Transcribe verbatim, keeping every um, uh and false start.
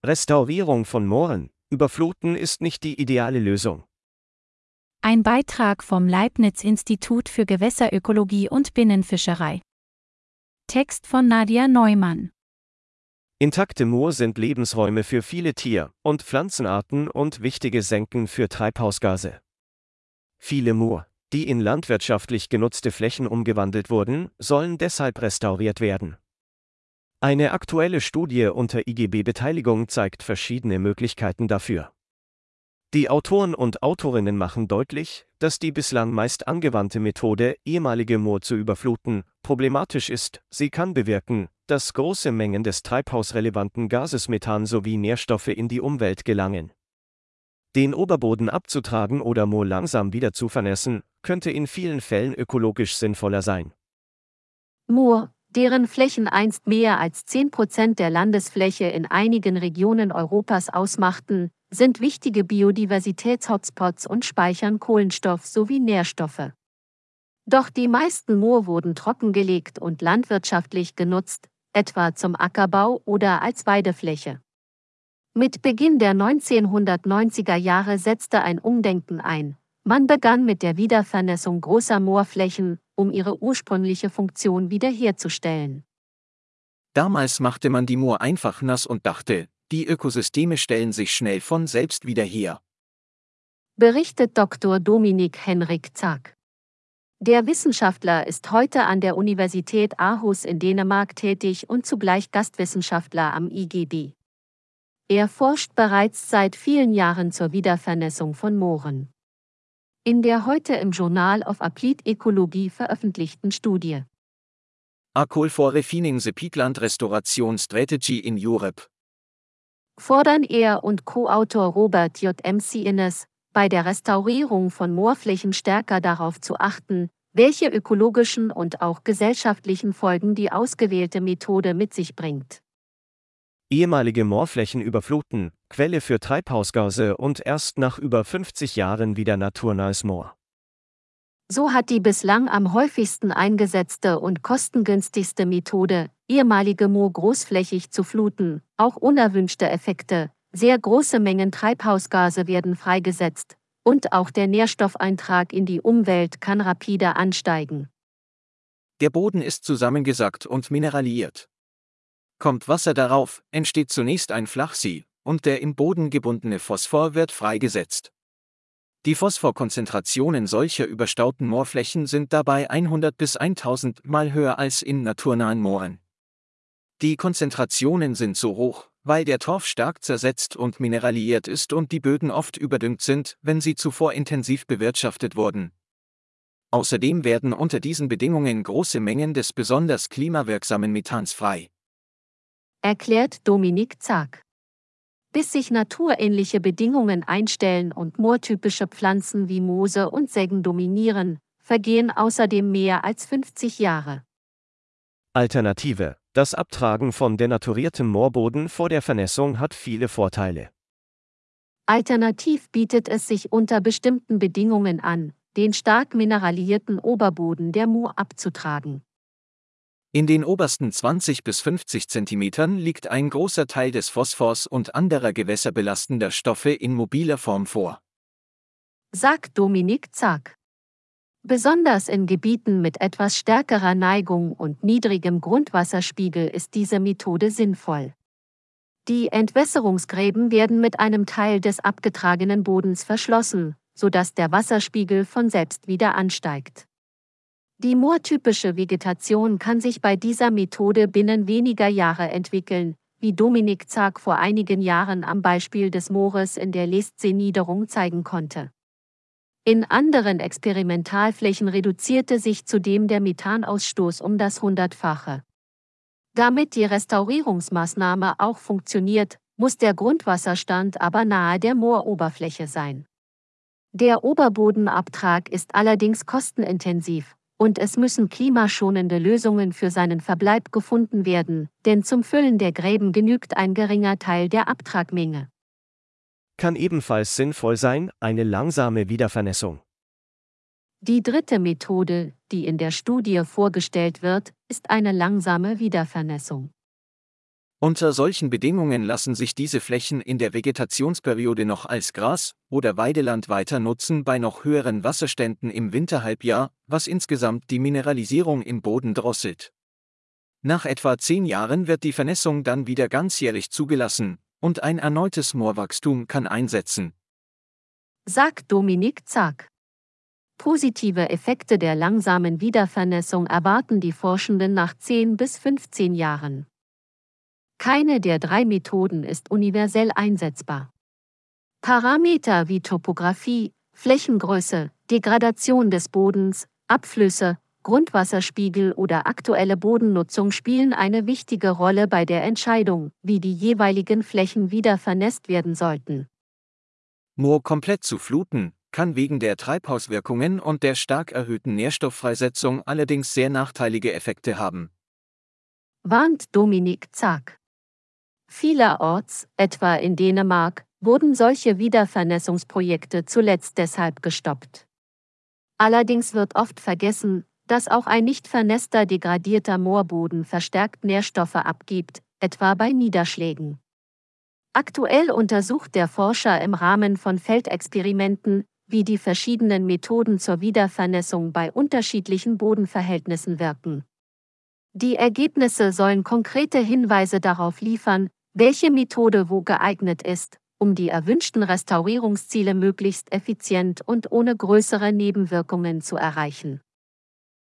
Restaurierung von Mooren. Überfluten ist nicht die ideale Lösung. Ein Beitrag vom Leibniz-Institut für Gewässerökologie und Binnenfischerei. Text von Nadia Neumann. Intakte Moor sind Lebensräume für viele Tier- und Pflanzenarten und wichtige Senken für Treibhausgase. Viele Moor, die in landwirtschaftlich genutzte Flächen umgewandelt wurden, sollen deshalb restauriert werden. Eine aktuelle Studie unter I G B-Beteiligung zeigt verschiedene Möglichkeiten dafür. Die Autoren und Autorinnen machen deutlich, dass die bislang meist angewandte Methode, ehemalige Moor zu überfluten, problematisch ist. Sie kann bewirken, dass große Mengen des treibhausrelevanten Gases Methan sowie Nährstoffe in die Umwelt gelangen. Den Oberboden abzutragen oder Moor langsam wieder zu vernässen, könnte in vielen Fällen ökologisch sinnvoller sein. Moor, deren Flächen einst mehr als zehn Prozent der Landesfläche in einigen Regionen Europas ausmachten, sind wichtige Biodiversitäts-Hotspots und speichern Kohlenstoff sowie Nährstoffe. Doch die meisten Moor wurden trockengelegt und landwirtschaftlich genutzt, etwa zum Ackerbau oder als Weidefläche. Mit Beginn der neunzehnhundertneunziger Jahre setzte ein Umdenken ein. Man begann mit der Wiedervernässung großer Moorflächen, um ihre ursprüngliche Funktion wiederherzustellen. Damals machte man die Moor einfach nass und dachte, die Ökosysteme stellen sich schnell von selbst wieder her. Berichtet Doktor Dominik Henrik Zack. Der Wissenschaftler ist heute an der Universität Aarhus in Dänemark tätig und zugleich Gastwissenschaftler am I G B. Er forscht bereits seit vielen Jahren zur Wiedervernässung von Mooren. In der heute im Journal of Applied Ecology veröffentlichten Studie A Call for Refining the Peatland Restoration Strategy in Europe fordern er und Co-Autor Robert J. M C Innes, bei der Restaurierung von Moorflächen stärker darauf zu achten, welche ökologischen und auch gesellschaftlichen Folgen die ausgewählte Methode mit sich bringt. Ehemalige Moorflächen überfluten, Quelle für Treibhausgase und erst nach über fünfzig Jahren wieder naturnahes Moor. So hat die bislang am häufigsten eingesetzte und kostengünstigste Methode, ehemalige Moor großflächig zu fluten, auch unerwünschte Effekte. Sehr große Mengen Treibhausgase werden freigesetzt, und auch der Nährstoffeintrag in die Umwelt kann rapide ansteigen. Der Boden ist zusammengesackt und mineraliert. Kommt Wasser darauf, entsteht zunächst ein Flachsee, und der im Boden gebundene Phosphor wird freigesetzt. Die Phosphorkonzentrationen solcher überstauten Moorflächen sind dabei hundert bis tausend Mal höher als in naturnahen Mooren. Die Konzentrationen sind so hoch, weil der Torf stark zersetzt und mineraliert ist und die Böden oft überdüngt sind, wenn sie zuvor intensiv bewirtschaftet wurden. Außerdem werden unter diesen Bedingungen große Mengen des besonders klimawirksamen Methans frei. Erklärt Dominik Zack. Bis sich naturähnliche Bedingungen einstellen und moortypische Pflanzen wie Moose und Seggen dominieren, vergehen außerdem mehr als fünfzig Jahre. Alternative: Das Abtragen von denaturiertem Moorboden vor der Vernässung hat viele Vorteile. Alternativ bietet es sich unter bestimmten Bedingungen an, den stark mineralisierten Oberboden der Moor abzutragen. In den obersten zwanzig bis fünfzig Zentimetern liegt ein großer Teil des Phosphors und anderer gewässerbelastender Stoffe in mobiler Form vor. Sagt Dominik Zack. Besonders in Gebieten mit etwas stärkerer Neigung und niedrigem Grundwasserspiegel ist diese Methode sinnvoll. Die Entwässerungsgräben werden mit einem Teil des abgetragenen Bodens verschlossen, sodass der Wasserspiegel von selbst wieder ansteigt. Die moortypische Vegetation kann sich bei dieser Methode binnen weniger Jahre entwickeln, wie Dominik Zack vor einigen Jahren am Beispiel des Moores in der Lestsee-Niederung zeigen konnte. In anderen Experimentalflächen reduzierte sich zudem der Methanausstoß um das Hundertfache. Damit die Restaurierungsmaßnahme auch funktioniert, muss der Grundwasserstand aber nahe der Mooroberfläche sein. Der Oberbodenabtrag ist allerdings kostenintensiv, und es müssen klimaschonende Lösungen für seinen Verbleib gefunden werden, denn zum Füllen der Gräben genügt ein geringer Teil der Abtragmenge. Kann ebenfalls sinnvoll sein, eine langsame Wiedervernässung. Die dritte Methode, die in der Studie vorgestellt wird, ist eine langsame Wiedervernässung. Unter solchen Bedingungen lassen sich diese Flächen in der Vegetationsperiode noch als Gras- oder Weideland weiter nutzen bei noch höheren Wasserständen im Winterhalbjahr, was insgesamt die Mineralisierung im Boden drosselt. Nach etwa zehn Jahren wird die Vernässung dann wieder ganzjährig zugelassen, und ein erneutes Moorwachstum kann einsetzen, sagt Dominik Zack. Positive Effekte der langsamen Wiedervernässung erwarten die Forschenden nach zehn bis fünfzehn Jahren. Keine der drei Methoden ist universell einsetzbar. Parameter wie Topographie, Flächengröße, Degradation des Bodens, Abflüsse, Grundwasserspiegel oder aktuelle Bodennutzung spielen eine wichtige Rolle bei der Entscheidung, wie die jeweiligen Flächen wieder vernässt werden sollten. Moor komplett zu fluten, kann wegen der Treibhauswirkungen und der stark erhöhten Nährstofffreisetzung allerdings sehr nachteilige Effekte haben, warnt Dominik Zack. Vielerorts, etwa in Dänemark, wurden solche Wiedervernässungsprojekte zuletzt deshalb gestoppt. Allerdings wird oft vergessen, dass auch ein nicht vernässter degradierter Moorboden verstärkt Nährstoffe abgibt, etwa bei Niederschlägen. Aktuell untersucht der Forscher im Rahmen von Feldexperimenten, wie die verschiedenen Methoden zur Wiedervernässung bei unterschiedlichen Bodenverhältnissen wirken. Die Ergebnisse sollen konkrete Hinweise darauf liefern, welche Methode wo geeignet ist, um die erwünschten Restaurierungsziele möglichst effizient und ohne größere Nebenwirkungen zu erreichen.